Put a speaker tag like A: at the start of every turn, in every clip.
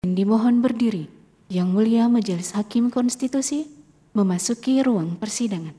A: Dimohon berdiri. Yang Mulia Majelis Hakim Konstitusi memasuki ruang persidangan.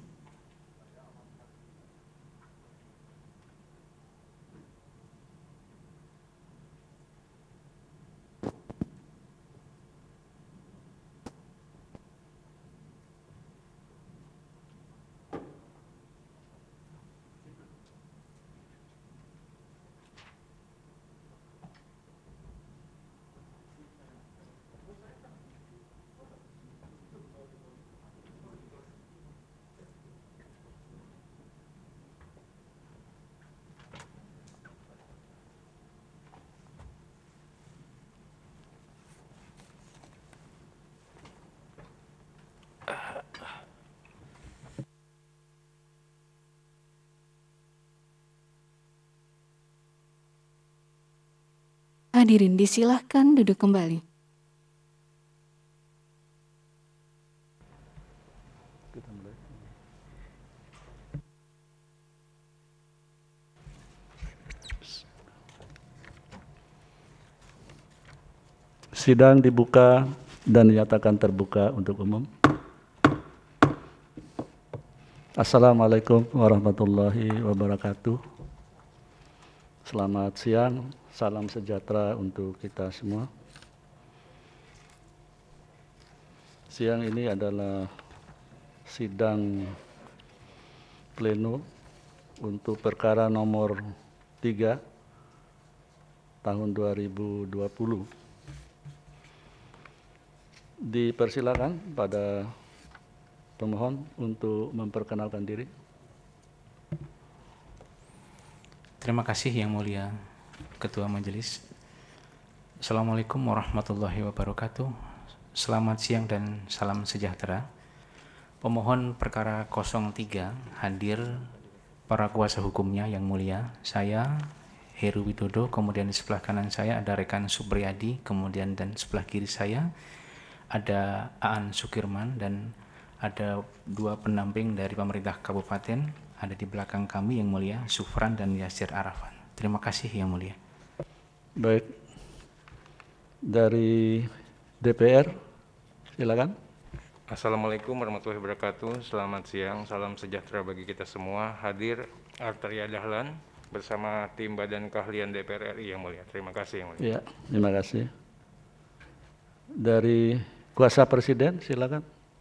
A: Hadirin disilahkan duduk kembali.
B: Sidang dibuka dan dinyatakan terbuka untuk umum. Assalamualaikum warahmatullahi wabarakatuh. Selamat siang, salam sejahtera untuk kita semua. Siang ini adalah sidang pleno untuk perkara nomor 3 tahun 2020. Dipersilakan pada pemohon untuk memperkenalkan diri.
C: Terima kasih Yang Mulia Ketua Majelis. Assalamualaikum warahmatullahi wabarakatuh. Selamat siang dan salam sejahtera. Pemohon perkara 03 hadir para kuasa hukumnya Yang Mulia. Saya Heru Widodo, kemudian di sebelah kanan saya ada rekan Supriyadi, kemudian dan sebelah kiri saya ada Aan Sukirman, dan ada dua pendamping dari pemerintah kabupaten ada di belakang kami Yang Mulia, Sufran dan Yasir Arafan. Terima kasih Yang Mulia.
B: Baik, dari DPR silakan.
D: Assalamualaikum warahmatullahi wabarakatuh. Selamat siang, salam sejahtera bagi kita semua. Hadir Arteria Dahlan bersama tim Badan Keahlian DPR RI Yang Mulia. Terima kasih Yang Mulia.
B: Ya, terima kasih. Dari Kuasa Presiden silakan.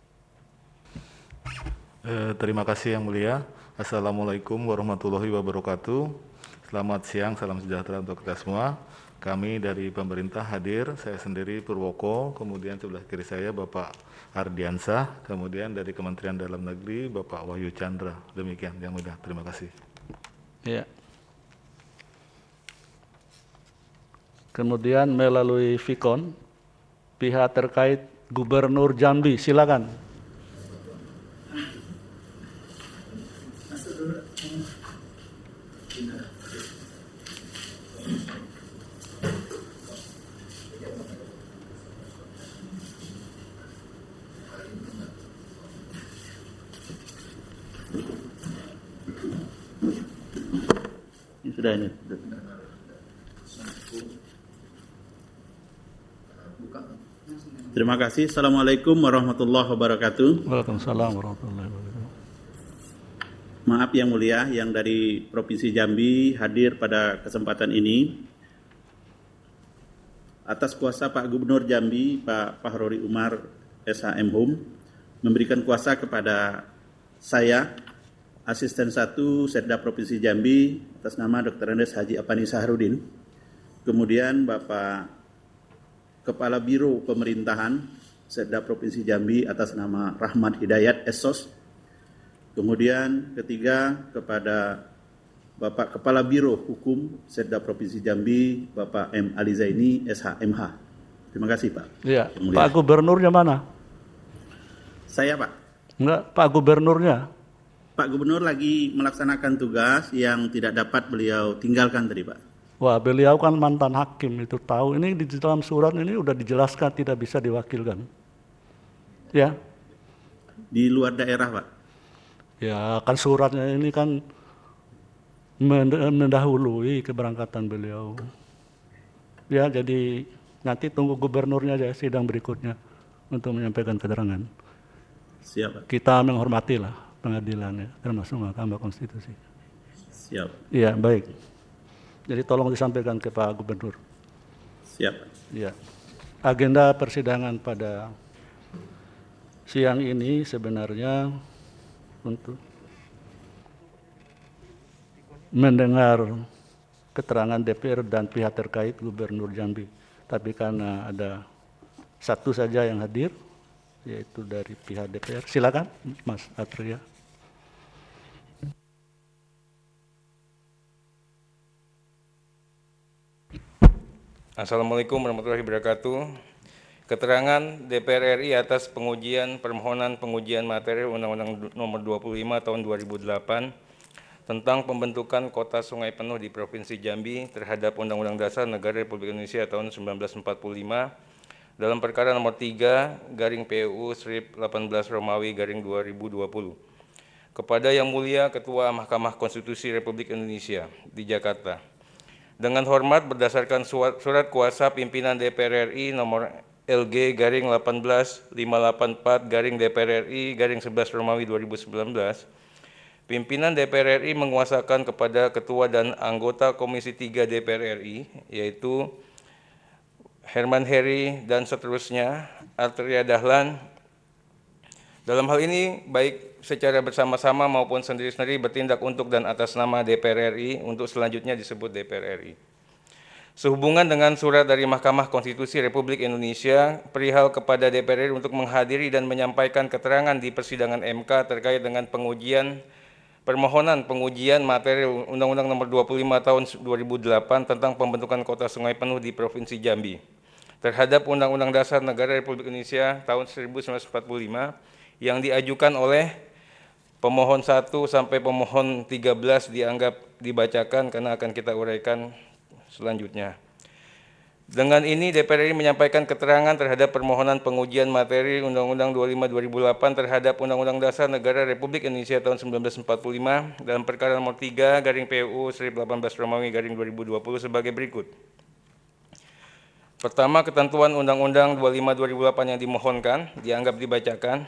E: Terima kasih Yang Mulia. Assalamualaikum warahmatullahi wabarakatuh. Selamat siang, salam sejahtera untuk kita semua. Kami dari pemerintah hadir, saya sendiri Purwoko, kemudian sebelah kiri saya Bapak Ardiansah, kemudian dari Kementerian Dalam Negeri Bapak Wahyu Chandra. Demikian Yang Mulia, terima kasih.
B: Ya. Kemudian melalui Vikon, pihak terkait Gubernur Jambi, silakan. Ini sudah ini.
F: Terima kasih. Assalamualaikum warahmatullahi wabarakatuh.
B: Waalaikumsalam warahmatullahi wabarakatuh.
F: Maaf Yang Mulia, yang dari Provinsi Jambi hadir pada kesempatan ini. Atas kuasa Pak Gubernur Jambi, Pak Fahrori Umar SHM Hum, memberikan kuasa kepada saya, Asisten 1 Setda Provinsi Jambi, atas nama Dr. Andes Haji Apani Saharudin. Kemudian Bapak Kepala Biro Pemerintahan Setda Provinsi Jambi atas nama Rahmat Hidayat Esos. Kemudian ketiga kepada Bapak Kepala Biro Hukum Setda Provinsi Jambi Bapak M. Ali Zaini SHMH. Terima kasih Pak.
B: Iya, Pak Gubernurnya mana?
F: Saya Pak.
B: Enggak, Pak Gubernurnya.
F: Pak Gubernur lagi melaksanakan tugas yang tidak dapat beliau tinggalkan tadi Pak.
B: Wah, beliau kan mantan hakim, itu tahu. Ini di dalam surat ini udah dijelaskan tidak bisa diwakilkan. Ya.
F: Di luar daerah Pak.
B: Ya, kan suratnya ini kan mendahului keberangkatan beliau. Ya, jadi Nanti tunggu gubernurnya aja sidang berikutnya untuk menyampaikan keterangan.
F: Siap, Pak.
B: Kita menghormatilah pengadilannya, termasuk Mahkamah Konstitusi.
F: Siap.
B: Iya, baik. Jadi tolong disampaikan ke Pak Gubernur.
F: Siap, Pak.
B: Ya. Agenda persidangan pada siang ini sebenarnya untuk mendengar keterangan DPR dan pihak terkait Gubernur Jambi. Tapi karena ada satu saja yang hadir, yaitu dari pihak DPR. Silakan, Mas Atria.
D: Assalamualaikum warahmatullahi wabarakatuh. Keterangan DPR RI atas pengujian permohonan pengujian materi Undang-Undang Nomor 25 Tahun 2008 tentang pembentukan kota sungai penuh di Provinsi Jambi terhadap Undang-Undang Dasar Negara Republik Indonesia tahun 1945 dalam perkara nomor 3/PUU/18 Romawi/2020 kepada Yang Mulia Ketua Mahkamah Konstitusi Republik Indonesia di Jakarta. Dengan hormat berdasarkan surat kuasa pimpinan DPR RI nomor LG/18584/DPR RI/11 Romawi 2019, pimpinan DPR RI menguasakan kepada Ketua dan anggota Komisi 3 DPR RI, yaitu Herman Heri dan seterusnya, Arteria Dahlan, dalam hal ini baik secara bersama-sama maupun sendiri-sendiri bertindak untuk dan atas nama DPR RI untuk selanjutnya disebut DPR RI. Sehubungan dengan surat dari Mahkamah Konstitusi Republik Indonesia perihal kepada DPR RI untuk menghadiri dan menyampaikan keterangan di persidangan MK terkait dengan permohonan pengujian materi Undang-Undang Nomor 25 Tahun 2008 tentang pembentukan kota sungai penuh di Provinsi Jambi terhadap Undang-Undang Dasar Negara Republik Indonesia tahun 1945 yang diajukan oleh pemohon 1 sampai pemohon 13 dianggap dibacakan karena akan kita uraikan selanjutnya. Dengan ini DPR RI menyampaikan keterangan terhadap permohonan pengujian materi Undang-Undang 25/2008 terhadap Undang-Undang Dasar Negara Republik Indonesia tahun 1945 dalam perkara nomor 3/PUU/18 Romawi/2020 sebagai berikut. Pertama, ketentuan Undang-Undang 25/2008 yang dimohonkan dianggap dibacakan.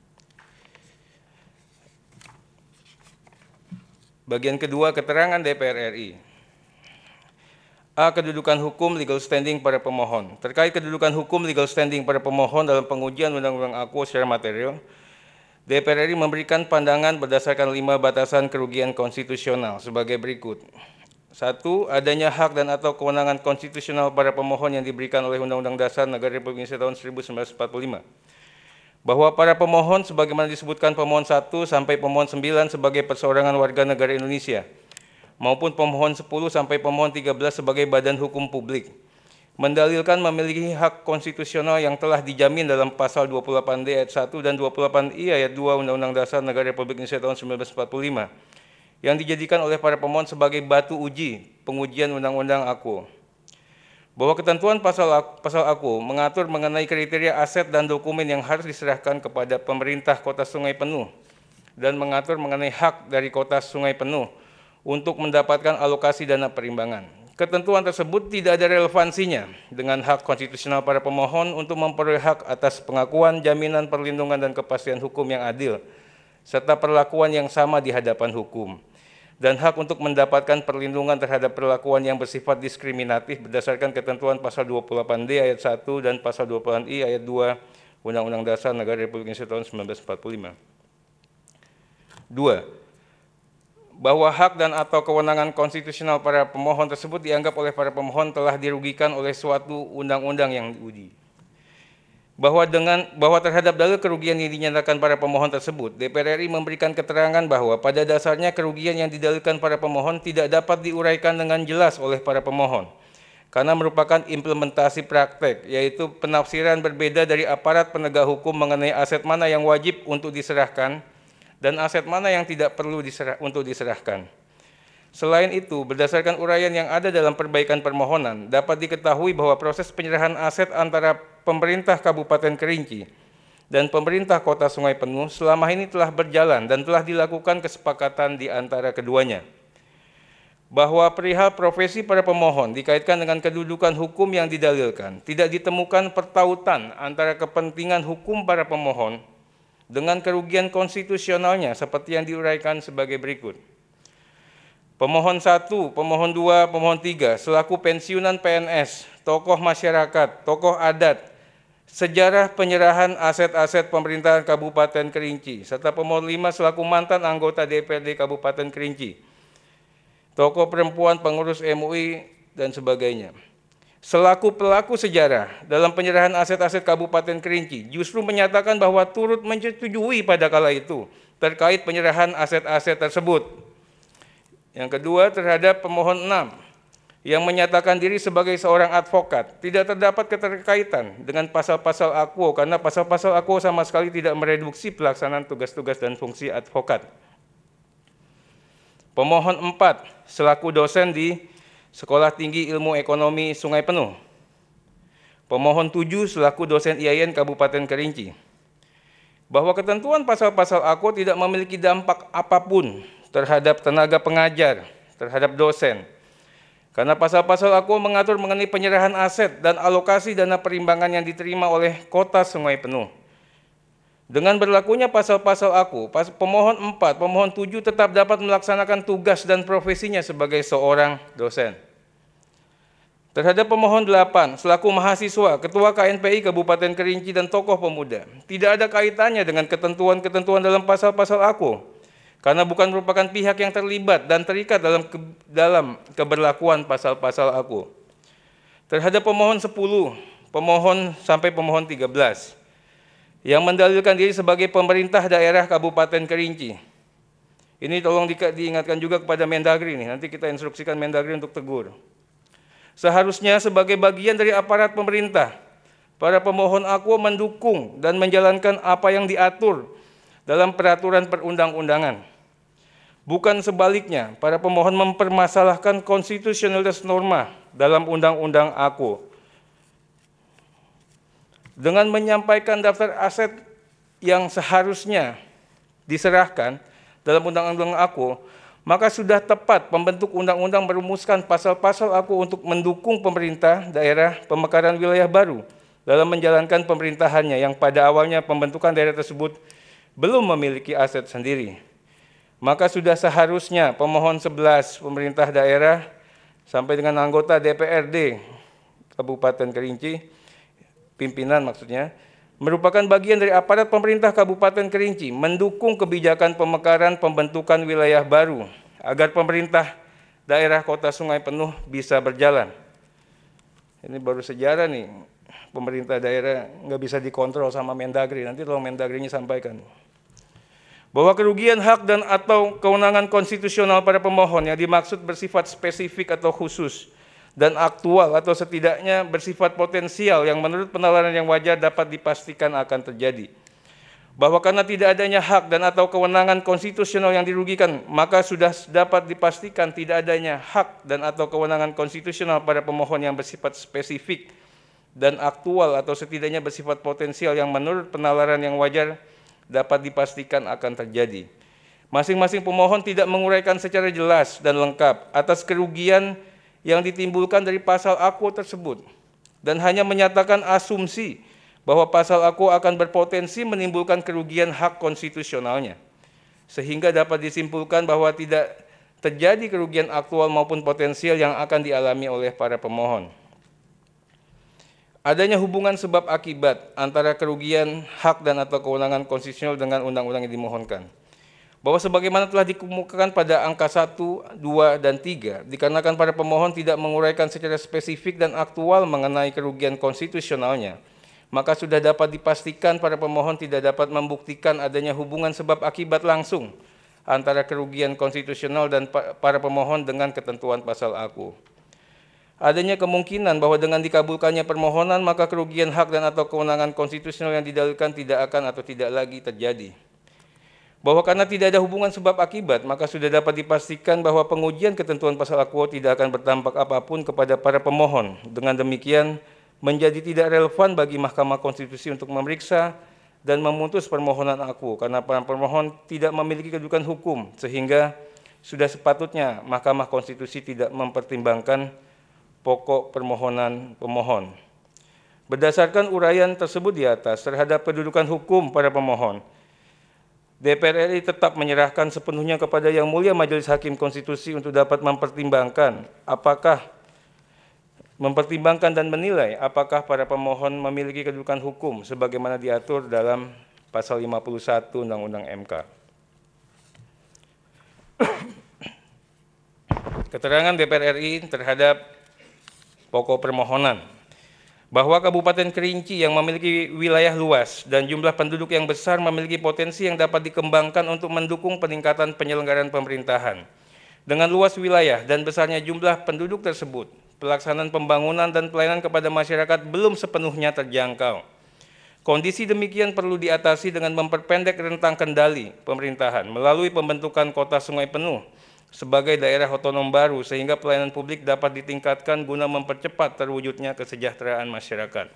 D: Bagian kedua, keterangan DPR RI. A. Kedudukan hukum legal standing para pemohon. Terkait kedudukan hukum legal standing para pemohon dalam pengujian Undang-Undang AKU secara material, DPR RI memberikan pandangan berdasarkan 5 batasan kerugian konstitusional sebagai berikut. 1. Adanya hak dan atau kewenangan konstitusional para pemohon yang diberikan oleh Undang-Undang Dasar Negara Republik Indonesia tahun 1945. Bahwa para pemohon sebagaimana disebutkan pemohon 1 sampai pemohon 9 sebagai perseorangan warga negara Indonesia, maupun pemohon 10 sampai pemohon 13 sebagai badan hukum publik, mendalilkan memiliki hak konstitusional yang telah dijamin dalam pasal 28D ayat 1 dan 28I ayat 2 Undang-Undang Dasar Negara Republik Indonesia tahun 1945, yang dijadikan oleh para pemohon sebagai batu uji pengujian Undang-Undang AKU. Bahwa ketentuan pasal AKU mengatur mengenai kriteria aset dan dokumen yang harus diserahkan kepada pemerintah kota sungai penuh, dan mengatur mengenai hak dari kota sungai penuh untuk mendapatkan alokasi dana perimbangan. Ketentuan tersebut tidak ada relevansinya dengan hak konstitusional para pemohon untuk memperoleh hak atas pengakuan, jaminan, perlindungan, dan kepastian hukum yang adil, serta perlakuan yang sama di hadapan hukum, dan hak untuk mendapatkan perlindungan terhadap perlakuan yang bersifat diskriminatif berdasarkan ketentuan pasal 28D ayat 1 dan pasal 28I ayat 2 Undang-Undang Dasar Negara Republik Indonesia tahun 1945. 2. Bahwa hak dan atau kewenangan konstitusional para pemohon tersebut dianggap oleh para pemohon telah dirugikan oleh suatu undang-undang yang diuji. Bahwa terhadap dalil kerugian yang dinyatakan para pemohon tersebut, DPR RI memberikan keterangan bahwa pada dasarnya kerugian yang didalilkan para pemohon tidak dapat diuraikan dengan jelas oleh para pemohon, karena merupakan implementasi praktek, yaitu penafsiran berbeda dari aparat penegak hukum mengenai aset mana yang wajib untuk diserahkan dan aset mana yang tidak perlu untuk diserahkan. Selain itu, berdasarkan uraian yang ada dalam perbaikan permohonan, dapat diketahui bahwa proses penyerahan aset antara pemerintah Kabupaten Kerinci dan pemerintah Kota Sungai Penuh selama ini telah berjalan dan telah dilakukan kesepakatan di antara keduanya. bahwa perihal profesi para pemohon dikaitkan dengan kedudukan hukum yang didalilkan, tidak ditemukan pertautan antara kepentingan hukum para pemohon dengan kerugian konstitusionalnya seperti yang diuraikan sebagai berikut. Pemohon 1, pemohon 2, pemohon 3 selaku pensiunan PNS, tokoh masyarakat, tokoh adat, sejarah penyerahan aset-aset pemerintahan Kabupaten Kerinci, serta pemohon 5 selaku mantan anggota DPRD Kabupaten Kerinci, tokoh perempuan pengurus MUI, dan sebagainya. Selaku pelaku sejarah dalam penyerahan aset-aset Kabupaten Kerinci, justru menyatakan bahwa turut menyetujui pada kala itu terkait penyerahan aset-aset tersebut. Yang kedua, terhadap pemohon 6 yang menyatakan diri sebagai seorang advokat, tidak terdapat keterkaitan dengan pasal-pasal Akwo karena pasal-pasal Akwo sama sekali tidak mereduksi pelaksanaan tugas-tugas dan fungsi advokat. Pemohon 4 selaku dosen di Sekolah Tinggi Ilmu Ekonomi Sungai Penuh. Pemohon 7 selaku dosen IAIN Kabupaten Kerinci. Bahwa ketentuan pasal-pasal Akwo tidak memiliki dampak apapun terhadap tenaga pengajar, terhadap dosen. Karena pasal-pasal Akwo mengatur mengenai penyerahan aset dan alokasi dana perimbangan yang diterima oleh Kota Sungai Penuh. Dengan berlakunya pasal-pasal Akwo, pemohon 4, pemohon 7 tetap dapat melaksanakan tugas dan profesinya sebagai seorang dosen. Terhadap pemohon 8, selaku mahasiswa, Ketua KNPI Kabupaten Kerinci dan tokoh pemuda, tidak ada kaitannya dengan ketentuan-ketentuan dalam pasal-pasal Akwo, karena bukan merupakan pihak yang terlibat dan terikat dalam keberlakuan pasal-pasal Akwo. Terhadap pemohon 10, pemohon sampai pemohon 13, yang mendalilkan diri sebagai pemerintah daerah Kabupaten Kerinci. Ini tolong diingatkan juga kepada Mendagri nih, nanti kita instruksikan Mendagri untuk tegur. Seharusnya sebagai bagian dari aparat pemerintah, para pemohon Akwo mendukung dan menjalankan apa yang diatur dalam peraturan perundang-undangan. Bukan sebaliknya, para pemohon mempermasalahkan konstitusionalitas norma dalam Undang-Undang Akwo. Dengan menyampaikan daftar aset yang seharusnya diserahkan dalam Undang-Undang Akwo, maka sudah tepat pembentuk undang-undang merumuskan pasal-pasal Akwo untuk mendukung pemerintah daerah pemekaran wilayah baru dalam menjalankan pemerintahannya yang pada awalnya pembentukan daerah tersebut belum memiliki aset sendiri. Maka sudah seharusnya pemohon 11 pemerintah daerah sampai dengan anggota DPRD Kabupaten Kerinci, pimpinan maksudnya, merupakan bagian dari aparat pemerintah Kabupaten Kerinci mendukung kebijakan pemekaran pembentukan wilayah baru agar pemerintah daerah Kota Sungai Penuh bisa berjalan. Ini baru sejarah nih, pemerintah daerah nggak bisa dikontrol sama Mendagri, nanti tolong Mendagrinya sampaikan. Bahwa kerugian hak dan atau kewenangan konstitusional pada pemohon yang dimaksud bersifat spesifik atau khusus dan aktual atau setidaknya bersifat potensial yang menurut penalaran yang wajar dapat dipastikan akan terjadi. Bahwa karena tidak adanya hak dan atau kewenangan konstitusional yang dirugikan, maka sudah dapat dipastikan tidak adanya hak dan atau kewenangan konstitusional pada pemohon yang bersifat spesifik dan aktual atau setidaknya bersifat potensial yang menurut penalaran yang wajar dapat dipastikan akan terjadi. Masing-masing pemohon tidak menguraikan secara jelas dan lengkap atas kerugian yang ditimbulkan dari pasal Akwo tersebut dan hanya menyatakan asumsi bahwa pasal Akwo akan berpotensi menimbulkan kerugian hak konstitusionalnya, sehingga dapat disimpulkan bahwa tidak terjadi kerugian aktual maupun potensial yang akan dialami oleh para pemohon. Adanya hubungan sebab akibat antara kerugian hak dan atau kewenangan konstitusional dengan undang-undang yang dimohonkan. Bahwa sebagaimana telah dikemukakan pada angka 1, 2, dan 3, dikarenakan para pemohon tidak menguraikan secara spesifik dan aktual mengenai kerugian konstitusionalnya, maka sudah dapat dipastikan para pemohon tidak dapat membuktikan adanya hubungan sebab akibat langsung antara kerugian konstitusional dan para pemohon dengan ketentuan pasal Akwo. Adanya kemungkinan bahwa dengan dikabulkannya permohonan, maka kerugian hak dan atau kewenangan konstitusional yang didalilkan tidak akan atau tidak lagi terjadi. Bahwa karena tidak ada hubungan sebab akibat, maka sudah dapat dipastikan bahwa pengujian ketentuan pasal Akwo tidak akan berdampak apapun kepada para pemohon. Dengan demikian, menjadi tidak relevan bagi Mahkamah Konstitusi untuk memeriksa dan memutus permohonan Akwo, karena para pemohon tidak memiliki kedudukan hukum, sehingga sudah sepatutnya Mahkamah Konstitusi tidak mempertimbangkan pokok permohonan pemohon. Berdasarkan uraian tersebut di atas terhadap kedudukan hukum para pemohon, DPR RI tetap menyerahkan sepenuhnya kepada Yang Mulia Majelis Hakim Konstitusi untuk dapat mempertimbangkan dan menilai apakah para pemohon memiliki kedudukan hukum sebagaimana diatur dalam pasal 51 Undang-Undang MK. Keterangan DPR RI terhadap pokok permohonan bahwa Kabupaten Kerinci yang memiliki wilayah luas dan jumlah penduduk yang besar memiliki potensi yang dapat dikembangkan untuk mendukung peningkatan penyelenggaraan pemerintahan. Dengan luas wilayah dan besarnya jumlah penduduk tersebut, pelaksanaan pembangunan dan pelayanan kepada masyarakat belum sepenuhnya terjangkau. Kondisi demikian perlu diatasi dengan memperpendek rentang kendali pemerintahan melalui pembentukan kota sungai penuh sebagai daerah otonom baru sehingga pelayanan publik dapat ditingkatkan guna mempercepat terwujudnya kesejahteraan masyarakat.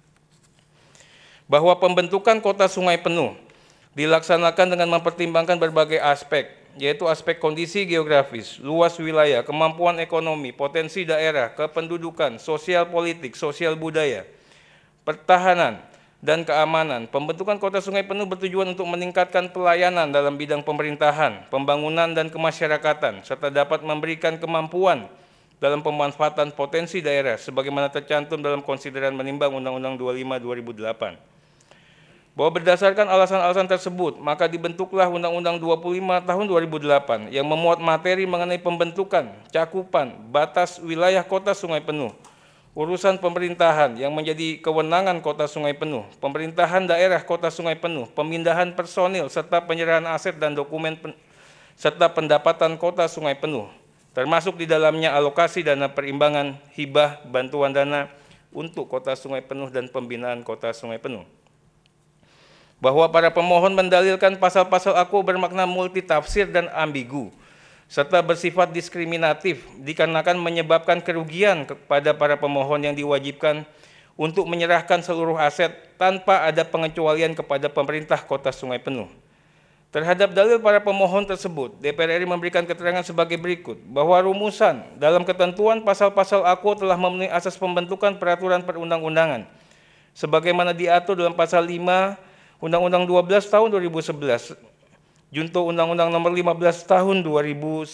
D: Bahwa pembentukan kota sungai penuh dilaksanakan dengan mempertimbangkan berbagai aspek, yaitu aspek kondisi geografis, luas wilayah, kemampuan ekonomi, potensi daerah, kependudukan, sosial politik, sosial budaya, pertahanan, dan keamanan. Pembentukan kota sungai penuh bertujuan untuk meningkatkan pelayanan dalam bidang pemerintahan, pembangunan, dan kemasyarakatan, serta dapat memberikan kemampuan dalam pemanfaatan potensi daerah sebagaimana tercantum dalam konsideran menimbang Undang-Undang 25/2008. Bahwa berdasarkan alasan-alasan tersebut, maka dibentuklah Undang-Undang 25 tahun 2008 yang memuat materi mengenai pembentukan, cakupan, batas wilayah kota sungai penuh, urusan pemerintahan yang menjadi kewenangan kota sungai penuh, pemerintahan daerah kota sungai penuh, pemindahan personil, serta penyerahan aset dan dokumen serta pendapatan kota sungai penuh, termasuk di dalamnya alokasi dana perimbangan, hibah, bantuan dana untuk kota sungai penuh dan pembinaan kota sungai penuh. Bahwa para pemohon mendalilkan pasal-pasal aku bermakna multitafsir dan ambigu, serta bersifat diskriminatif dikarenakan menyebabkan kerugian kepada para pemohon yang diwajibkan untuk menyerahkan seluruh aset tanpa ada pengecualian kepada pemerintah kota sungai penuh. Terhadap dalil para pemohon tersebut, DPR RI memberikan keterangan sebagai berikut, bahwa rumusan dalam ketentuan pasal-pasal aku telah memenuhi asas pembentukan peraturan perundang-undangan, sebagaimana diatur dalam pasal 5 Undang-Undang 12 tahun 2011, Junto Undang-Undang Nomor 15 Tahun 2019.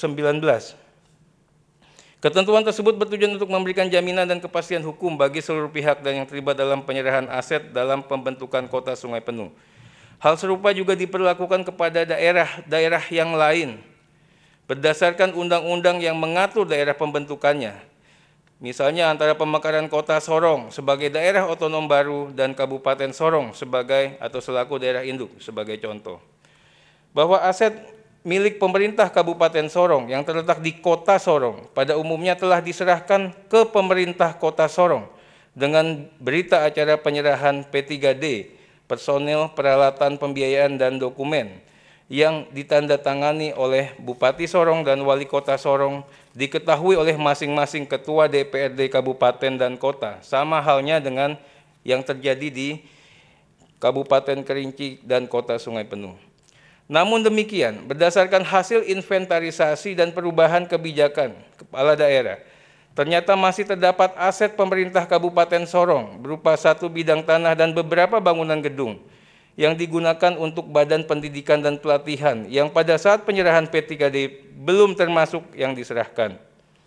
D: Ketentuan tersebut bertujuan untuk memberikan jaminan dan kepastian hukum bagi seluruh pihak dan yang terlibat dalam penyerahan aset dalam pembentukan kota sungai penuh. Hal serupa juga diperlakukan kepada daerah-daerah yang lain berdasarkan undang-undang yang mengatur daerah pembentukannya. Misalnya antara Pemekaran Kota Sorong sebagai daerah otonom baru dan Kabupaten Sorong sebagai atau selaku daerah induk sebagai contoh. Bahwa aset milik pemerintah Kabupaten Sorong yang terletak di Kota Sorong pada umumnya telah diserahkan ke pemerintah Kota Sorong dengan berita acara penyerahan P3D, personil, peralatan, pembiayaan, dan dokumen yang ditandatangani oleh Bupati Sorong dan Wali Kota Sorong diketahui oleh masing-masing Ketua DPRD Kabupaten dan Kota, sama halnya dengan yang terjadi di Kabupaten Kerinci dan Kota Sungai Penuh. Namun demikian, berdasarkan hasil inventarisasi dan perubahan kebijakan kepala daerah, ternyata masih terdapat aset pemerintah Kabupaten Sorong berupa 1 bidang tanah dan beberapa bangunan gedung yang digunakan untuk badan pendidikan dan pelatihan yang pada saat penyerahan P3D belum termasuk yang diserahkan.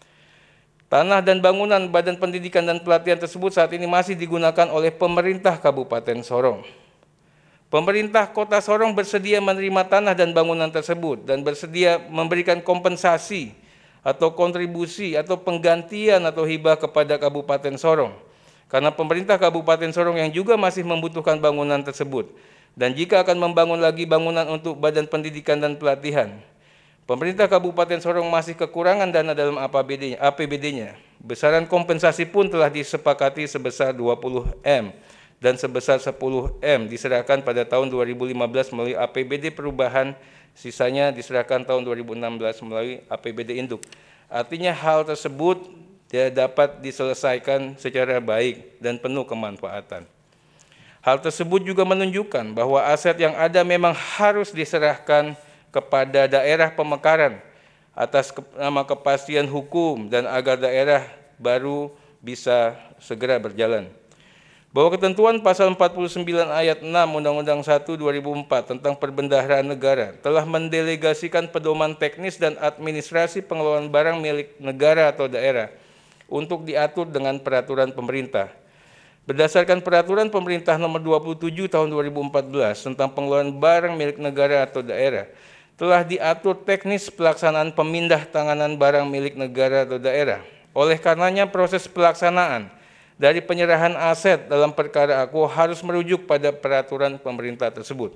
D: Tanah dan bangunan badan pendidikan dan pelatihan tersebut saat ini masih digunakan oleh pemerintah Kabupaten Sorong. Pemerintah Kota Sorong bersedia menerima tanah dan bangunan tersebut dan bersedia memberikan kompensasi atau kontribusi atau penggantian atau hibah kepada Kabupaten Sorong. Karena pemerintah Kabupaten Sorong yang juga masih membutuhkan bangunan tersebut. Dan jika akan membangun lagi bangunan untuk badan pendidikan dan pelatihan, pemerintah Kabupaten Sorong masih kekurangan dana dalam APBD-nya. Besaran kompensasi pun telah disepakati sebesar 20M. Dan sebesar 10M diserahkan pada tahun 2015 melalui APBD perubahan, sisanya diserahkan tahun 2016 melalui APBD induk. Artinya hal tersebut dapat diselesaikan secara baik dan penuh kemanfaatan. Hal tersebut juga menunjukkan bahwa aset yang ada memang harus diserahkan kepada daerah pemekaran atas nama kepastian hukum dan agar daerah baru bisa segera berjalan. Bahwa ketentuan pasal 49 ayat 6 Undang-Undang 1 2004 tentang perbendaharaan negara telah mendelegasikan pedoman teknis dan administrasi pengelolaan barang milik negara atau daerah untuk diatur dengan peraturan pemerintah. Berdasarkan peraturan pemerintah nomor 27 tahun 2014 tentang pengelolaan barang milik negara atau daerah, telah diatur teknis pelaksanaan pemindah tanganan barang milik negara atau daerah. Oleh karenanya proses pelaksanaan dari penyerahan aset dalam perkara aku harus merujuk pada peraturan pemerintah tersebut.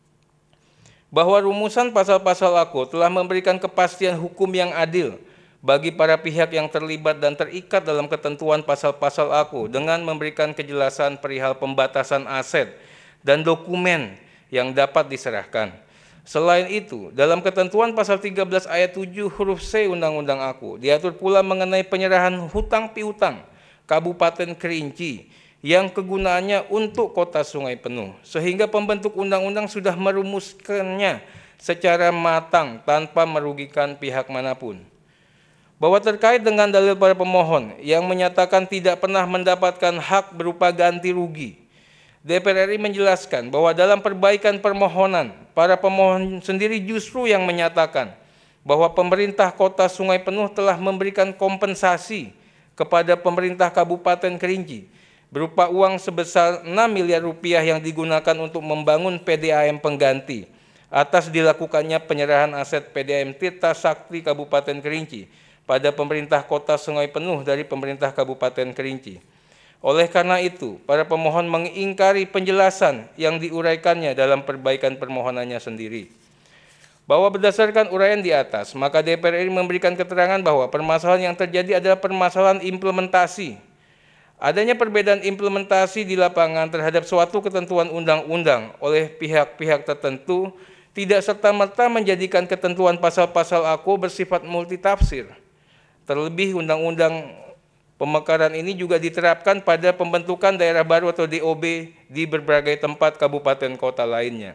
D: Bahwa rumusan pasal-pasal aku telah memberikan kepastian hukum yang adil bagi para pihak yang terlibat dan terikat dalam ketentuan pasal-pasal aku dengan memberikan kejelasan perihal pembatasan aset dan dokumen yang dapat diserahkan. Selain itu, dalam ketentuan pasal 13 ayat 7 huruf C Undang-Undang aku diatur pula mengenai penyerahan hutang piutang Kabupaten Kerinci yang kegunaannya untuk kota Sungai Penuh, sehingga pembentuk undang-undang sudah merumuskannya secara matang tanpa merugikan pihak manapun. Bahwa terkait dengan dalil para pemohon yang menyatakan tidak pernah mendapatkan hak berupa ganti rugi, DPR RI menjelaskan bahwa dalam perbaikan permohonan, para pemohon sendiri justru yang menyatakan bahwa pemerintah kota Sungai Penuh telah memberikan kompensasi kepada pemerintah Kabupaten Kerinci berupa uang sebesar 6 miliar rupiah yang digunakan untuk membangun PDAM pengganti atas dilakukannya penyerahan aset PDAM Tirta Sakti Kabupaten Kerinci pada pemerintah kota Sungai Penuh dari pemerintah Kabupaten Kerinci. Oleh karena itu, para pemohon mengingkari penjelasan yang diuraikannya dalam perbaikan permohonannya sendiri. Bahwa berdasarkan uraian di atas, maka DPR RI memberikan keterangan bahwa permasalahan yang terjadi adalah permasalahan implementasi. Adanya perbedaan implementasi di lapangan terhadap suatu ketentuan undang-undang oleh pihak-pihak tertentu tidak serta-merta menjadikan ketentuan pasal-pasal aku bersifat multitafsir. Terlebih undang-undang pemekaran ini juga diterapkan pada pembentukan daerah baru atau DOB di berbagai tempat kabupaten kota lainnya.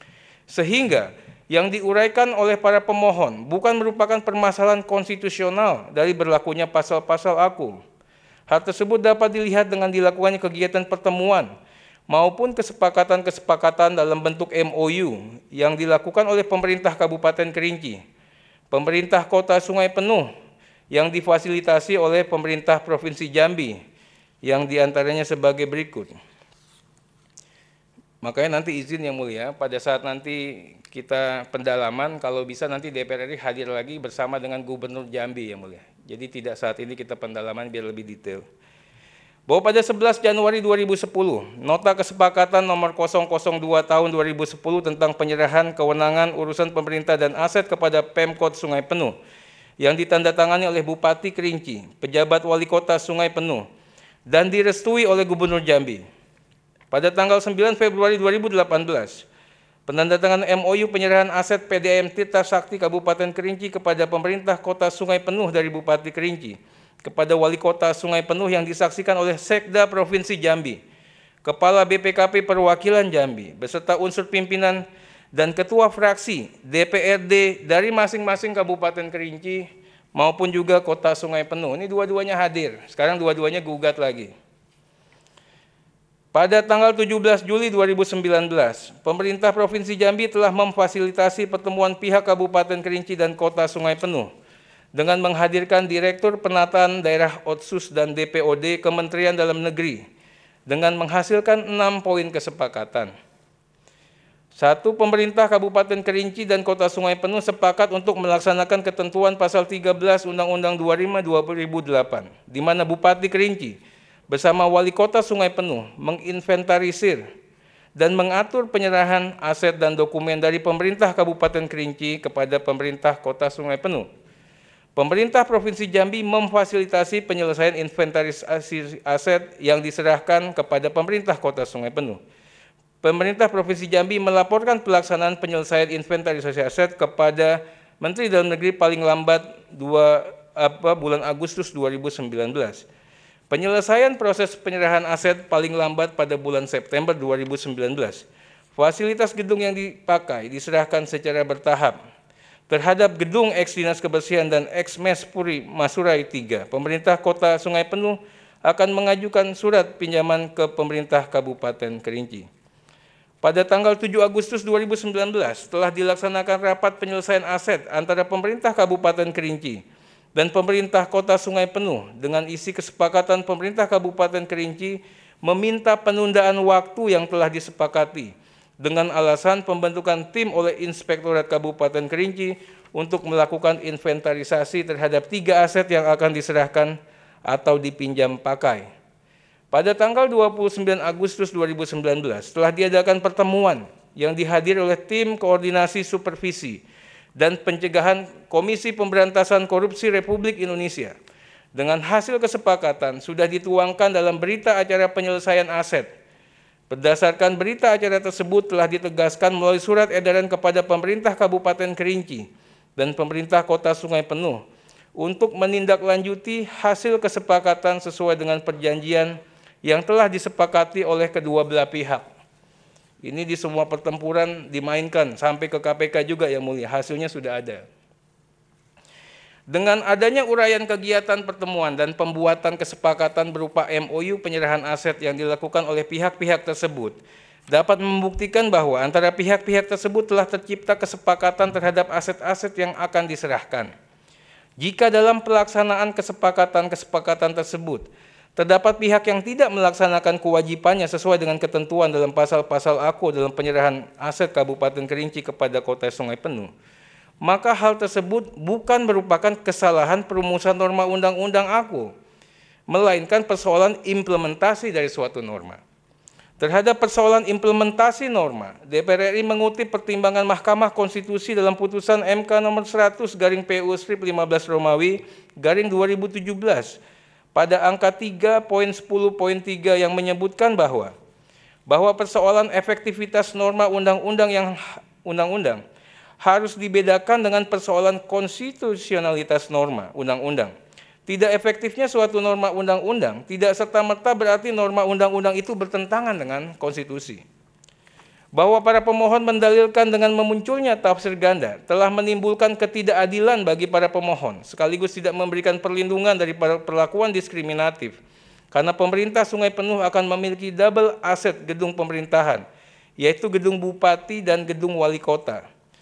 D: Sehingga yang diuraikan oleh para pemohon bukan merupakan permasalahan konstitusional dari berlakunya pasal-pasal aku. Hal tersebut dapat dilihat dengan dilakukannya kegiatan pertemuan maupun kesepakatan-kesepakatan dalam bentuk MOU yang dilakukan oleh pemerintah Kabupaten Kerinci, pemerintah kota Sungai Penuh yang difasilitasi oleh pemerintah Provinsi Jambi yang diantaranya sebagai berikut. Makanya nanti izin yang mulia, pada saat nanti kita pendalaman, kalau bisa nanti DPR RI hadir lagi bersama dengan Gubernur Jambi yang mulia. Jadi tidak saat ini kita pendalaman biar lebih detail. Bahwa pada 11 Januari 2010, Nota Kesepakatan nomor 002 tahun 2010 tentang penyerahan kewenangan urusan pemerintah dan aset kepada Pemkot Sungai Penuh yang ditandatangani oleh Bupati Kerinci, pejabat wali kota Sungai Penuh, dan direstui oleh Gubernur Jambi. Pada tanggal 9 Februari 2018, penandatangan MOU penyerahan aset PDAM Tirta Sakti Kabupaten Kerinci kepada pemerintah kota Sungai Penuh dari Bupati Kerinci, kepada wali kota Sungai Penuh yang disaksikan oleh Sekda Provinsi Jambi, Kepala BPKP Perwakilan Jambi, beserta unsur pimpinan dan ketua fraksi DPRD dari masing-masing Kabupaten Kerinci maupun juga kota Sungai Penuh. Ini dua-duanya hadir, sekarang dua-duanya gugat lagi. Pada tanggal 17 Juli 2019, pemerintah Provinsi Jambi telah memfasilitasi pertemuan pihak Kabupaten Kerinci dan Kota Sungai Penuh dengan menghadirkan Direktur Penataan Daerah Otsus dan DPOD Kementerian Dalam Negeri dengan menghasilkan 6 poin kesepakatan. 1. Pemerintah Kabupaten Kerinci dan Kota Sungai Penuh sepakat untuk melaksanakan ketentuan pasal 13 Undang-Undang 25/2008, di mana Bupati Kerinci bersama Wali Kota Sungai Penuh menginventarisir dan mengatur penyerahan aset dan dokumen dari pemerintah Kabupaten Kerinci kepada pemerintah Kota Sungai Penuh. Pemerintah Provinsi Jambi memfasilitasi penyelesaian inventarisasi aset yang diserahkan kepada pemerintah Kota Sungai Penuh. Pemerintah Provinsi Jambi melaporkan pelaksanaan penyelesaian inventarisasi aset kepada Menteri Dalam Negeri paling lambat bulan Agustus 2019. Penyelesaian proses penyerahan aset paling lambat pada bulan September 2019. Fasilitas gedung yang dipakai diserahkan secara bertahap. terhadap gedung eks Dinas Kebersihan dan eks Mes Puri Masurai 3, pemerintah Kota Sungai Penuh akan mengajukan surat pinjaman ke pemerintah Kabupaten Kerinci. Pada tanggal 7 Agustus 2019 telah dilaksanakan rapat penyelesaian aset antara pemerintah Kabupaten Kerinci dan pemerintah Kota Sungai Penuh dengan isi kesepakatan pemerintah Kabupaten Kerinci meminta penundaan waktu yang telah disepakati dengan alasan pembentukan tim oleh Inspektorat Kabupaten Kerinci untuk melakukan inventarisasi terhadap 3 aset yang akan diserahkan atau dipinjam pakai. Pada tanggal 29 Agustus 2019 telah diadakan pertemuan yang dihadiri oleh tim koordinasi supervisi dan pencegahan Komisi Pemberantasan Korupsi Republik Indonesia. Dengan hasil kesepakatan sudah dituangkan dalam berita acara penyelesaian aset. Berdasarkan berita acara tersebut telah ditegaskan melalui surat edaran kepada pemerintah Kabupaten Kerinci dan pemerintah Kota Sungai Penuh untuk menindaklanjuti hasil kesepakatan sesuai dengan perjanjian yang telah disepakati oleh kedua belah pihak. Ini di semua pertempuran dimainkan sampai ke KPK juga yang mulia, hasilnya sudah ada. Dengan adanya uraian kegiatan pertemuan dan pembuatan kesepakatan berupa MOU penyerahan aset yang dilakukan oleh pihak-pihak tersebut, dapat membuktikan bahwa antara pihak-pihak tersebut telah tercipta kesepakatan terhadap aset-aset yang akan diserahkan. Jika dalam pelaksanaan kesepakatan tersebut, terdapat pihak yang tidak melaksanakan kewajibannya sesuai dengan ketentuan dalam pasal-pasal AKO dalam penyerahan aset Kabupaten Kerinci kepada Kota Sungai Penuh, maka hal tersebut bukan merupakan kesalahan perumusan norma undang-undang AKO, melainkan persoalan implementasi dari suatu norma. Terhadap persoalan implementasi norma, DPR RI mengutip pertimbangan Mahkamah Konstitusi dalam putusan MK nomor 100/PU/15 pada angka 3.10.3 yang menyebutkan bahwa persoalan efektivitas norma undang-undang harus dibedakan dengan persoalan konstitusionalitas norma undang-undang. Tidak efektifnya suatu norma undang-undang tidak serta-merta berarti norma undang-undang itu bertentangan dengan konstitusi. Bahwa para pemohon mendalilkan dengan memunculnya tafsir ganda telah menimbulkan ketidakadilan bagi para pemohon, sekaligus tidak memberikan perlindungan dari perlakuan diskriminatif, karena pemerintah Sungai Penuh akan memiliki double aset gedung pemerintahan, yaitu gedung bupati dan gedung wali kota.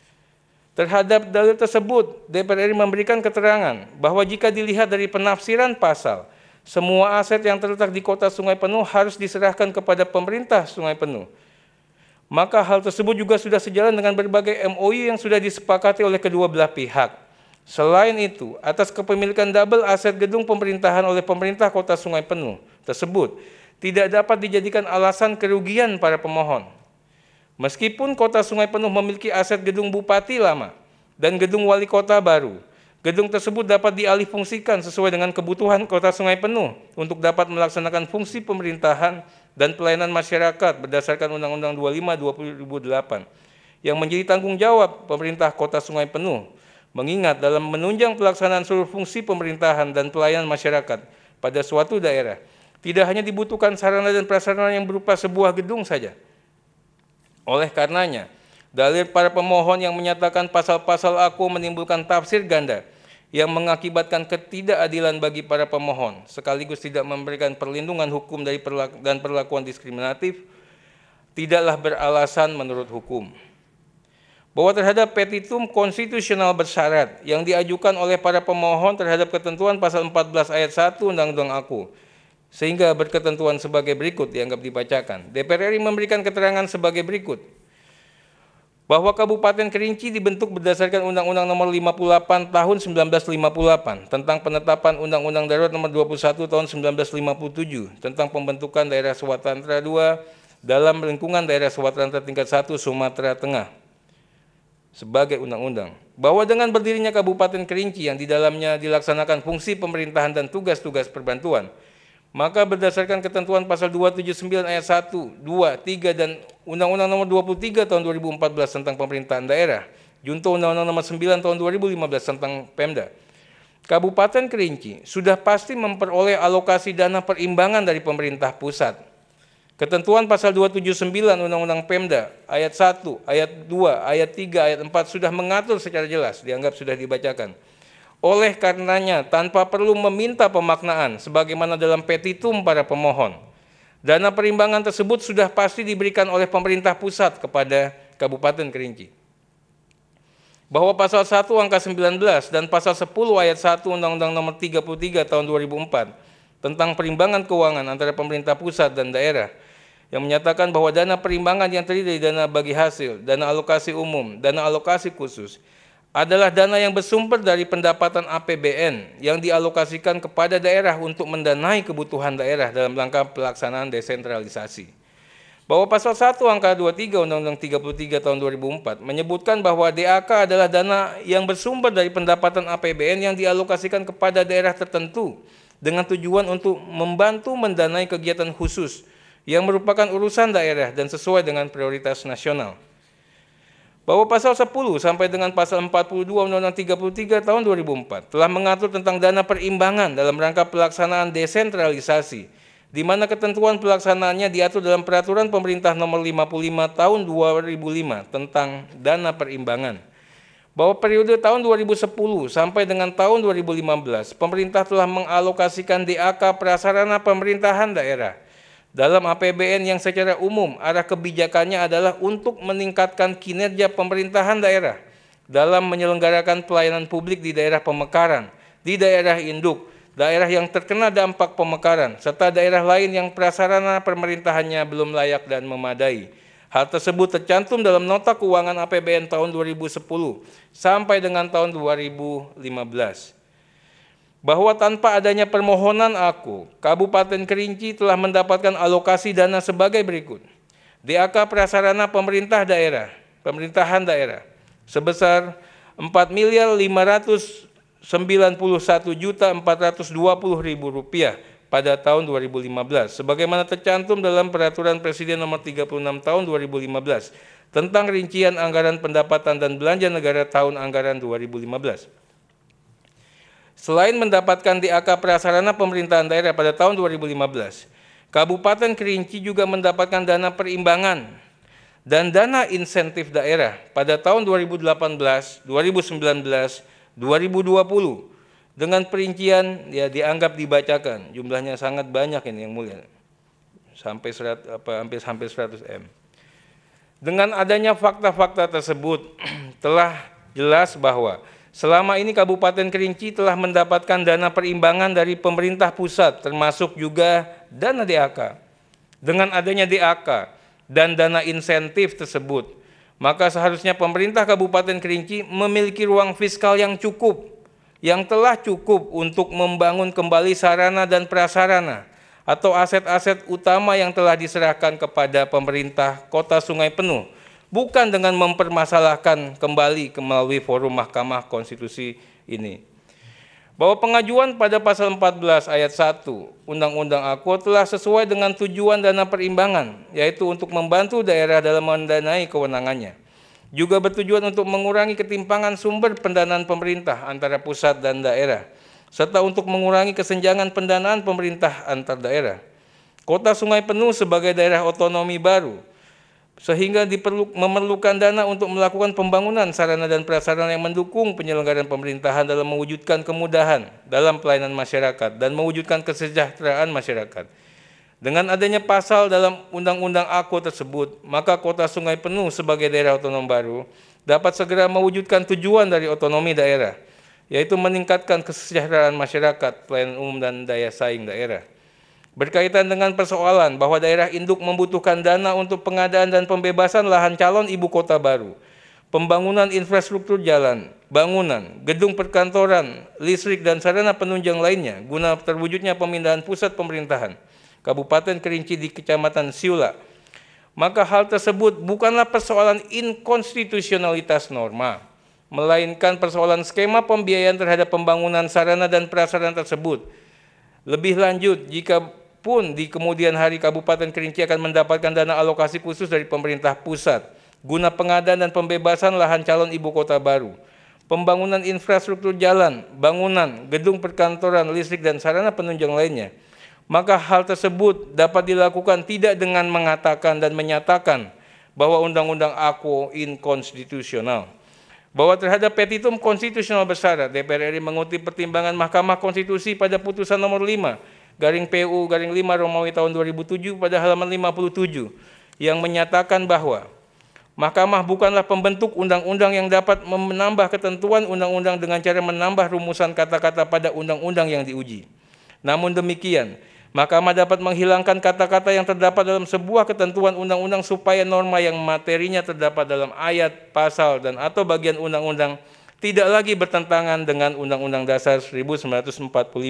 D: Terhadap dalil tersebut, DPR RI memberikan keterangan bahwa jika dilihat dari penafsiran pasal, semua aset yang terletak di Kota Sungai Penuh harus diserahkan kepada pemerintah Sungai Penuh. Maka hal tersebut juga sudah sejalan dengan berbagai MOU yang sudah disepakati oleh kedua belah pihak. Selain itu, atas kepemilikan double aset gedung pemerintahan oleh pemerintah Kota Sungai Penuh tersebut tidak dapat dijadikan alasan kerugian para pemohon. Meskipun Kota Sungai Penuh memiliki aset gedung bupati lama dan gedung wali kota baru, gedung tersebut dapat dialihfungsikan sesuai dengan kebutuhan Kota Sungai Penuh untuk dapat melaksanakan fungsi pemerintahan dan pelayanan masyarakat berdasarkan Undang-Undang 25/2008 yang menjadi tanggung jawab pemerintah Kota Sungai Penuh, mengingat dalam menunjang pelaksanaan seluruh fungsi pemerintahan dan pelayanan masyarakat pada suatu daerah, tidak hanya dibutuhkan sarana dan prasarana yang berupa sebuah gedung saja. Oleh karenanya, dalil para pemohon yang menyatakan pasal-pasal AKO menimbulkan tafsir ganda yang mengakibatkan ketidakadilan bagi para pemohon, sekaligus tidak memberikan perlindungan hukum dari perlakuan diskriminatif, tidaklah beralasan menurut hukum. Bahwa terhadap petitum konstitusional bersyarat yang diajukan oleh para pemohon terhadap ketentuan pasal 14 ayat 1 Undang-Undang AKO, sehingga berketentuan sebagai berikut dianggap dibacakan. DPR RI memberikan keterangan sebagai berikut. Bahwa Kabupaten Kerinci dibentuk berdasarkan Undang-Undang Nomor 58 Tahun 1958 tentang penetapan Undang-Undang Darurat Nomor 21 Tahun 1957 tentang pembentukan daerah Swatantra II dalam lingkungan daerah Swatantra tingkat 1 Sumatera Tengah sebagai undang-undang. Bahwa dengan berdirinya Kabupaten Kerinci yang di dalamnya dilaksanakan fungsi pemerintahan dan tugas-tugas perbantuan, maka berdasarkan ketentuan pasal 279 ayat 1, 2, 3 dan Undang-Undang Nomor 23 Tahun 2014 tentang pemerintahan daerah, junto Undang-Undang Nomor 9 Tahun 2015 tentang Pemda, Kabupaten Kerinci sudah pasti memperoleh alokasi dana perimbangan dari pemerintah pusat. Ketentuan pasal 279 Undang-Undang Pemda ayat 1, ayat 2, ayat 3, ayat 4 sudah mengatur secara jelas, dianggap sudah dibacakan. Oleh karenanya, tanpa perlu meminta pemaknaan sebagaimana dalam petitum para pemohon, dana perimbangan tersebut sudah pasti diberikan oleh pemerintah pusat kepada Kabupaten Kerinci. Bahwa pasal 1 angka 19 dan pasal 10 ayat 1 Undang-Undang Nomor 33 tahun 2004 tentang perimbangan keuangan antara pemerintah pusat dan daerah yang menyatakan bahwa dana perimbangan yang terdiri dari dana bagi hasil, dana alokasi umum, dana alokasi khusus adalah dana yang bersumber dari pendapatan APBN yang dialokasikan kepada daerah untuk mendanai kebutuhan daerah dalam rangka pelaksanaan desentralisasi. Bahwa pasal 1 angka 23 Undang-Undang 33 tahun 2004 menyebutkan bahwa DAK adalah dana yang bersumber dari pendapatan APBN yang dialokasikan kepada daerah tertentu dengan tujuan untuk membantu mendanai kegiatan khusus yang merupakan urusan daerah dan sesuai dengan prioritas nasional. Bahwa pasal 10 sampai dengan pasal 42 Undang-Undang 33 tahun 2004 telah mengatur tentang dana perimbangan dalam rangka pelaksanaan desentralisasi, di mana ketentuan pelaksanaannya diatur dalam Peraturan Pemerintah Nomor 55 tahun 2005 tentang dana perimbangan. Bahwa periode tahun 2010 sampai dengan tahun 2015, pemerintah telah mengalokasikan DAK prasarana pemerintahan daerah dalam APBN yang secara umum arah kebijakannya adalah untuk meningkatkan kinerja pemerintahan daerah dalam menyelenggarakan pelayanan publik di daerah pemekaran, di daerah induk, daerah yang terkena dampak pemekaran, serta daerah lain yang prasarana pemerintahannya belum layak dan memadai. Hal tersebut tercantum dalam Nota Keuangan APBN tahun 2010 sampai dengan tahun 2015. Bahwa tanpa adanya permohonan aku, Kabupaten Kerinci telah mendapatkan alokasi dana sebagai berikut. DAK prasarana pemerintahan daerah sebesar Rp4.591.420.000 pada tahun 2015 sebagaimana tercantum dalam Peraturan Presiden Nomor 36 tahun 2015 tentang rincian anggaran pendapatan dan belanja negara tahun anggaran 2015. Selain mendapatkan DAK prasarana pemerintahan daerah pada tahun 2015, Kabupaten Kerinci juga mendapatkan dana perimbangan dan dana insentif daerah pada tahun 2018, 2019, 2020 dengan perincian ya dianggap dibacakan. Jumlahnya sangat banyak ini yang mulia. Hampir 100 M. Dengan adanya fakta-fakta tersebut telah jelas bahwa selama ini Kabupaten Kerinci telah mendapatkan dana perimbangan dari pemerintah pusat, termasuk juga dana DAK. Dengan adanya DAK dan dana insentif tersebut, maka seharusnya pemerintah Kabupaten Kerinci memiliki ruang fiskal yang cukup, yang telah cukup untuk membangun kembali sarana dan prasarana atau aset-aset utama yang telah diserahkan kepada pemerintah Kota Sungai Penuh, bukan dengan mempermasalahkan kembali melalui forum Mahkamah Konstitusi ini. Bahwa pengajuan pada pasal 14 ayat 1 Undang-Undang AKO telah sesuai dengan tujuan dana perimbangan, yaitu untuk membantu daerah dalam mendanai kewenangannya. Juga bertujuan untuk mengurangi ketimpangan sumber pendanaan pemerintah antara pusat dan daerah, serta untuk mengurangi kesenjangan pendanaan pemerintah antar daerah. Kota Sungai Penuh sebagai daerah otonomi baru, sehingga memerlukan dana untuk melakukan pembangunan sarana dan prasarana yang mendukung penyelenggaraan pemerintahan dalam mewujudkan kemudahan dalam pelayanan masyarakat dan mewujudkan kesejahteraan masyarakat. Dengan adanya pasal dalam Undang-Undang AKO tersebut, maka Kota Sungai Penuh sebagai daerah otonom baru dapat segera mewujudkan tujuan dari otonomi daerah, yaitu meningkatkan kesejahteraan masyarakat, pelayanan umum dan daya saing daerah. Berkaitan dengan persoalan bahwa daerah induk membutuhkan dana untuk pengadaan dan pembebasan lahan calon ibu kota baru, pembangunan infrastruktur jalan, bangunan, gedung perkantoran, listrik dan sarana penunjang lainnya guna terwujudnya pemindahan pusat pemerintahan Kabupaten Kerinci di Kecamatan Siula, maka hal tersebut bukanlah persoalan inkonstitusionalitas norma, melainkan persoalan skema pembiayaan terhadap pembangunan sarana dan prasarana tersebut. Lebih lanjut, jika pun di kemudian hari Kabupaten Kerinci akan mendapatkan dana alokasi khusus dari pemerintah pusat guna pengadaan dan pembebasan lahan calon ibu kota baru, pembangunan infrastruktur jalan, bangunan, gedung perkantoran, listrik dan sarana penunjang lainnya, maka hal tersebut dapat dilakukan tidak dengan mengatakan dan menyatakan bahwa Undang-Undang AKWO inkonstitusional. Bahwa terhadap petitum konstitusional bersyarat, DPR RI mengutip pertimbangan Mahkamah Konstitusi pada putusan nomor 5/PU/5 Romawi tahun 2007 pada halaman 57 yang menyatakan bahwa Mahkamah bukanlah pembentuk undang-undang yang dapat menambah ketentuan undang-undang dengan cara menambah rumusan kata-kata pada undang-undang yang diuji. Namun demikian, Mahkamah dapat menghilangkan kata-kata yang terdapat dalam sebuah ketentuan undang-undang supaya norma yang materinya terdapat dalam ayat, pasal, dan atau bagian undang-undang tidak lagi bertentangan dengan Undang-Undang Dasar 1945.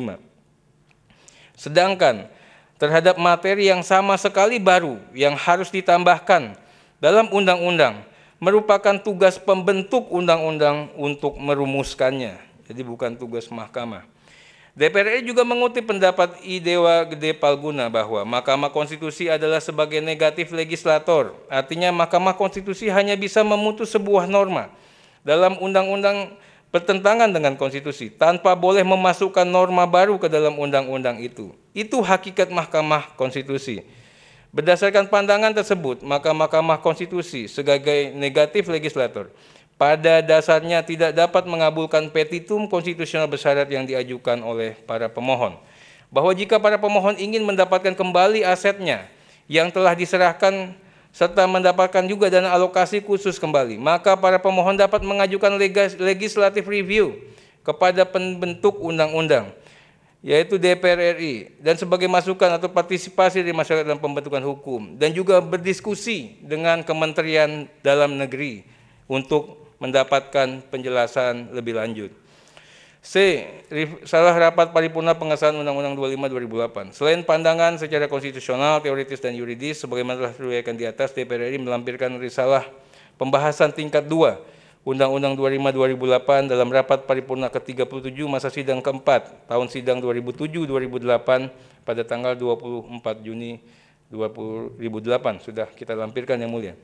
D: Sedangkan terhadap materi yang sama sekali baru yang harus ditambahkan dalam undang-undang merupakan tugas pembentuk undang-undang untuk merumuskannya. Jadi bukan tugas Mahkamah. DPR RI juga mengutip pendapat I. Dewa Gede Palguna bahwa Mahkamah Konstitusi adalah sebagai negatif legislator. Artinya Mahkamah Konstitusi hanya bisa memutus sebuah norma dalam undang-undang bertentangan dengan konstitusi tanpa boleh memasukkan norma baru ke dalam undang-undang itu. Itu hakikat Mahkamah Konstitusi. Berdasarkan pandangan tersebut, maka Mahkamah Konstitusi sebagai negatif legislator pada dasarnya tidak dapat mengabulkan petitum konstitusional bersyarat yang diajukan oleh para pemohon. Bahwa jika para pemohon ingin mendapatkan kembali asetnya yang telah diserahkan serta mendapatkan juga dana alokasi khusus kembali, maka para pemohon dapat mengajukan legislative review kepada pembentuk undang-undang, yaitu DPR RI, dan sebagai masukan atau partisipasi dari masyarakat dalam pembentukan hukum, dan juga berdiskusi dengan Kementerian Dalam Negeri untuk mendapatkan penjelasan lebih lanjut. C. Salah rapat paripurna pengesahan Undang-Undang 25/2008. Selain pandangan secara konstitusional, teoritis, dan yuridis, sebagaimana telah diuraikan di atas, DPR RI melampirkan risalah pembahasan tingkat 2 Undang-Undang 25/2008 dalam rapat paripurna ke-37 masa sidang keempat tahun sidang 2007-2008 pada tanggal 24 Juni 2008. Sudah kita lampirkan yang mulia.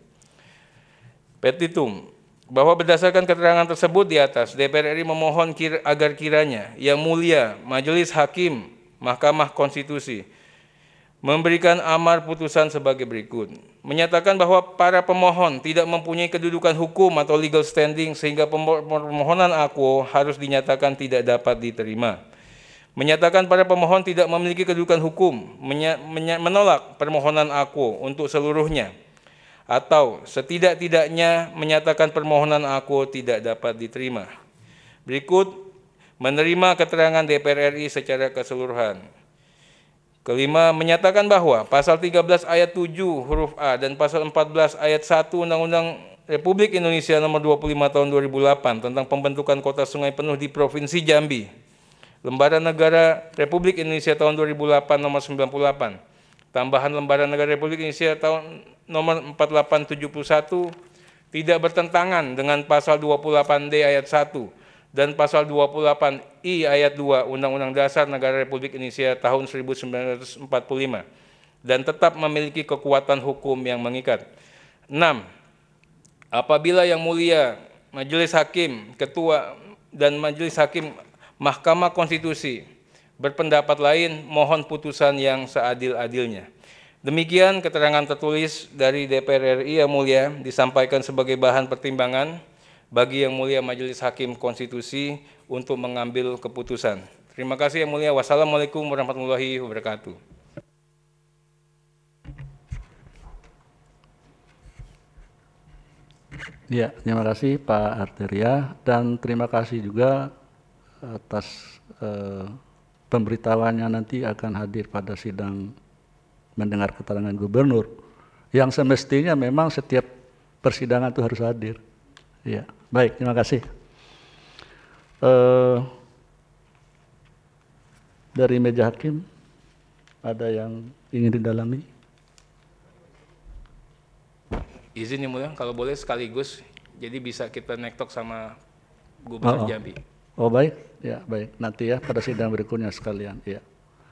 D: Petitum. Bahwa berdasarkan keterangan tersebut di atas, DPR RI memohon agar kiranya Yang Mulia Majelis Hakim Mahkamah Konstitusi memberikan amar putusan sebagai berikut. Menyatakan bahwa para pemohon tidak mempunyai kedudukan hukum atau legal standing sehingga permohonan AKWO harus dinyatakan tidak dapat diterima. Menyatakan para pemohon tidak memiliki kedudukan hukum, menolak permohonan AKWO untuk seluruhnya, atau setidak-tidaknya menyatakan permohonan AKWO tidak dapat diterima. Berikut, menerima keterangan DPR RI secara keseluruhan. Kelima, menyatakan bahwa pasal 13 ayat 7 huruf A dan pasal 14 ayat 1 Undang-Undang Republik Indonesia nomor 25 tahun 2008 tentang pembentukan kota sungai penuh di Provinsi Jambi, Lembaran Negara Republik Indonesia tahun 2008 nomor 98, tambahan Lembaran Negara Republik Indonesia tahun nomor 4871 tidak bertentangan dengan pasal 28D ayat 1 dan pasal 28I ayat 2 Undang-Undang Dasar Negara Republik Indonesia tahun 1945 dan tetap memiliki kekuatan hukum yang mengikat. 6. Apabila Yang Mulia Majelis Hakim Ketua dan Majelis Hakim Mahkamah Konstitusi berpendapat lain, mohon putusan yang seadil-adilnya. Demikian keterangan tertulis dari DPR RI Yang Mulia disampaikan sebagai bahan pertimbangan bagi Yang Mulia Majelis Hakim Konstitusi untuk mengambil keputusan. Terima kasih Yang Mulia. Wassalamualaikum warahmatullahi wabarakatuh.
B: Ya, terima kasih Pak Arteria, dan terima kasih juga atas pemberitahuannya nanti akan hadir pada sidang mendengar keterangan gubernur, yang semestinya memang setiap persidangan itu harus hadir. Ya, baik, terima kasih. Dari meja hakim, ada yang ingin didalami?
D: Izin Yang Mulia, kalau boleh sekaligus, jadi bisa kita nektok sama Gubernur Jambi.
B: Oh baik, ya baik. Nanti ya pada sidang berikutnya sekalian. Ya.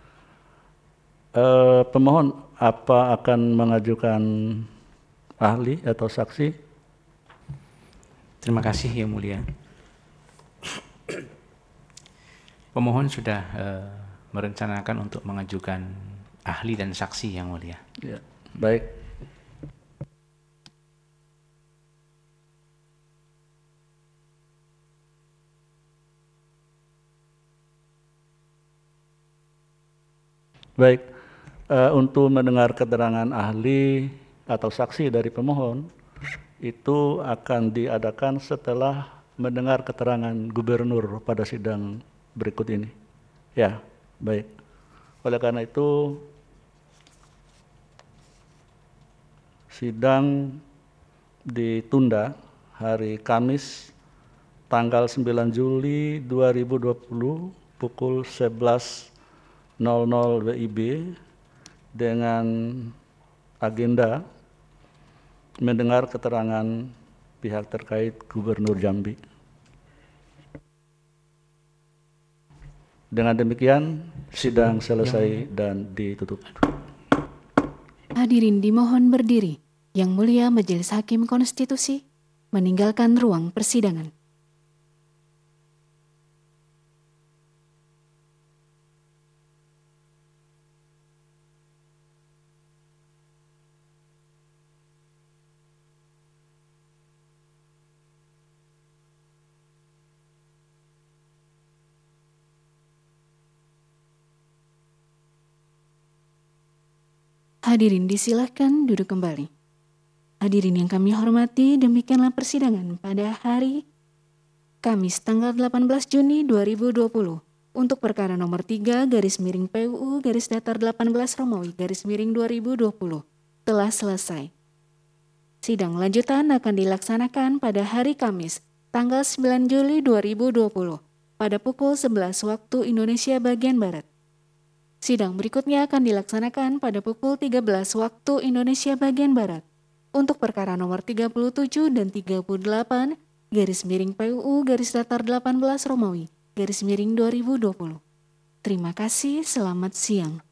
B: Pemohon apa akan mengajukan ahli atau saksi?
C: Terima kasih Yang Mulia. Pemohon sudah merencanakan untuk mengajukan ahli dan saksi yang mulia.
B: Ya, baik. Baik, untuk mendengar keterangan ahli atau saksi dari pemohon, itu akan diadakan setelah mendengar keterangan gubernur pada sidang berikut ini. Ya, baik. Oleh karena itu, sidang ditunda hari Kamis tanggal 9 Juli 2020 pukul 11.00 WIB dengan agenda mendengar keterangan pihak terkait Gubernur Jambi. Dengan demikian, sidang selesai dan ditutup.
A: Hadirin dimohon berdiri. Yang Mulia Majelis Hakim Konstitusi meninggalkan ruang persidangan. Hadirin disilahkan duduk kembali. Hadirin yang kami hormati, demikianlah persidangan pada hari Kamis tanggal 18 Juni 2020 untuk perkara nomor 3 PUU 18 Romawi 2020 telah selesai. Sidang lanjutan akan dilaksanakan pada hari Kamis tanggal 9 Juli 2020 pada pukul 11 waktu Indonesia bagian Barat. Sidang berikutnya akan dilaksanakan pada pukul 13 waktu Indonesia bagian Barat untuk perkara nomor 37 dan 38 PUU 18 Romawi 2020. Terima kasih, selamat siang.